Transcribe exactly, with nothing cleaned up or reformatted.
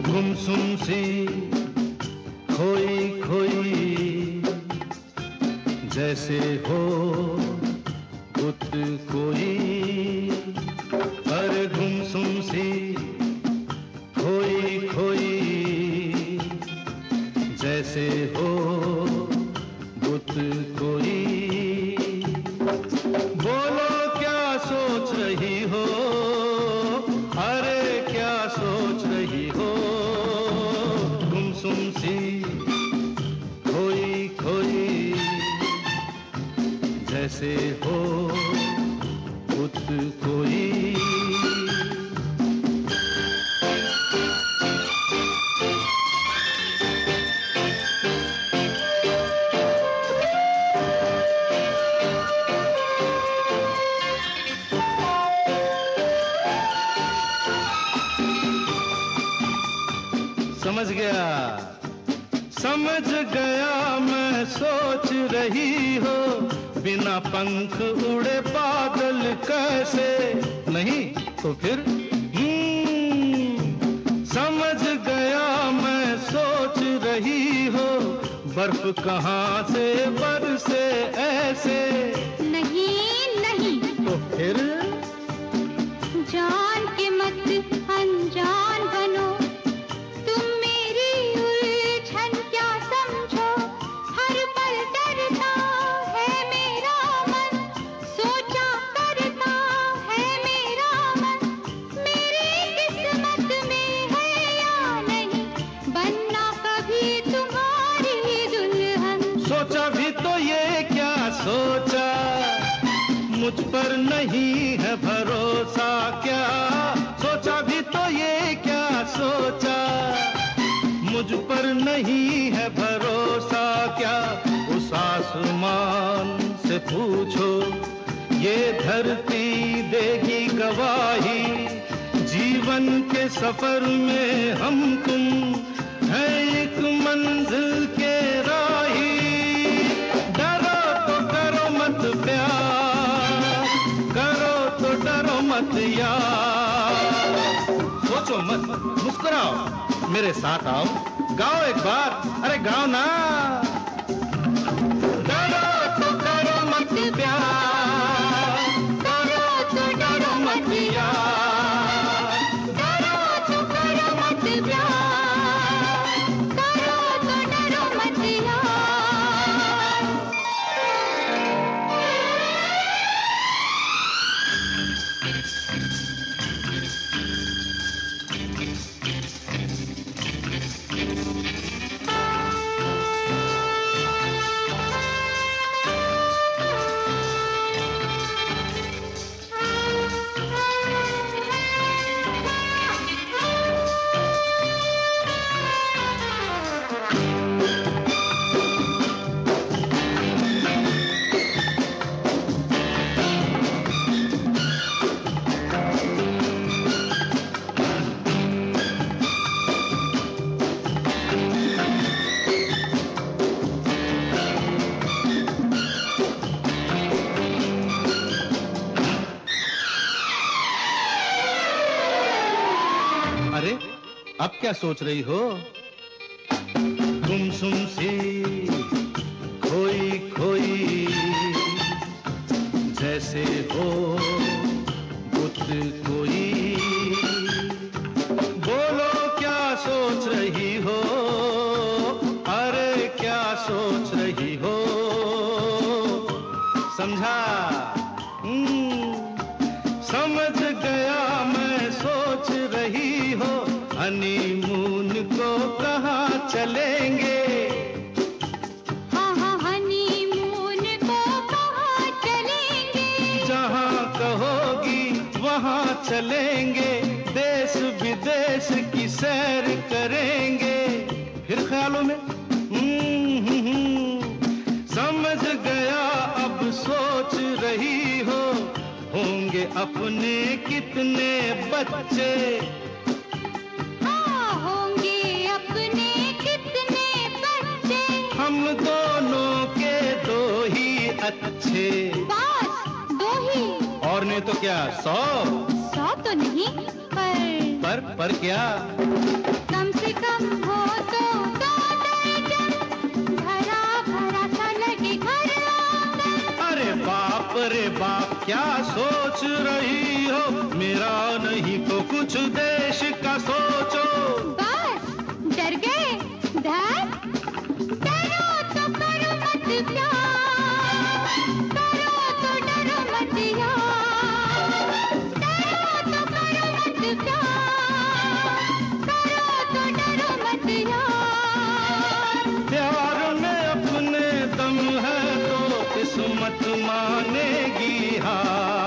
गुमसुम सी खोई खोई जैसे हो बुत कोई, अरे गुमसुम सी खोई खोई जैसे हो बुत कोई। बोलो क्या सोच रही हो, अरे क्या सोच रही हो, गुमसुम सी खोई खोई जैसे हो बुत कोई। समझ गया समझ गया मैं सोच रही हो, बिना पंख उड़े बादल कैसे, नहीं तो फिर समझ गया मैं सोच रही हो, बर्फ कहाँ से बरसे ऐसे, नहीं नहीं तो फिर जान के मत अनजान बनो, तुम मेरी उलझन क्या समझो, हर पल डरता है मेरा मन, सोचा करता है मेरा मन, मेरी किस्मत में है या नहीं बनना कभी तुम्हारी दुल्हन। सोचा भी तो ये क्या सोचा, मुझ पर नहीं है भरोसा क्या, सोचा भी तो ये क्या सोचा, मुझ पर नहीं है भरोसा क्या। उस आसमान से पूछो ये धरती देगी गवाही, जीवन के सफर में हम तुम है एक मंजिल के राही। डरो तो करो मत प्यार, करो तो डरो मत यार, सोचो मत मुस्कुराओ मेरे साथ आओ, गाओ एक बार, अरे गाओ ना। डरो तो करो मत प्यार, करो तो डरो मत यार, डरो तो करो मत प्यार, करो तो डरो मत यार। अरे अब क्या सोच रही हो, गुमसुम सी खोई खोई जैसे हो बुत कोई। बोलो क्या सोच रही हो, अरे क्या सोच रही हो, समझा हम्म, समझ गया मैं सोच रही हो, हनीमून को कहाँ चलेंगे, हाँ हाँ हनीमून को कहाँ चलेंगे, जहाँ कहोगी वहाँ चलेंगे, देश विदेश की सैर करेंगे, फिर ख्यालों में हम्म, हम्म, हम्म, समझ गया अब सोच रही हो, होंगे अपने कितने बच्चे, हाँ होंगे अपने कितने बच्चे, हम दोनों के दो ही अच्छे, बस दो ही, और नहीं तो क्या सौ, सौ तो नहीं पर पर पर क्या, कम से कभी कम हो तो दो दर्जन, भरा भरा सा लगे घर आंगन। अरे बाप रे बाप क्या सोच रही हो, मेरा नहीं तो कुछ देश का सोचो। बस डर गए धर, डरो तो करो मत प्यार, करो तो डरो मत यार, डरो तो करो मत प्यार, करो तो डरो मत यार। प्यार में अपने दम है तो किस्मत मानेगी हार।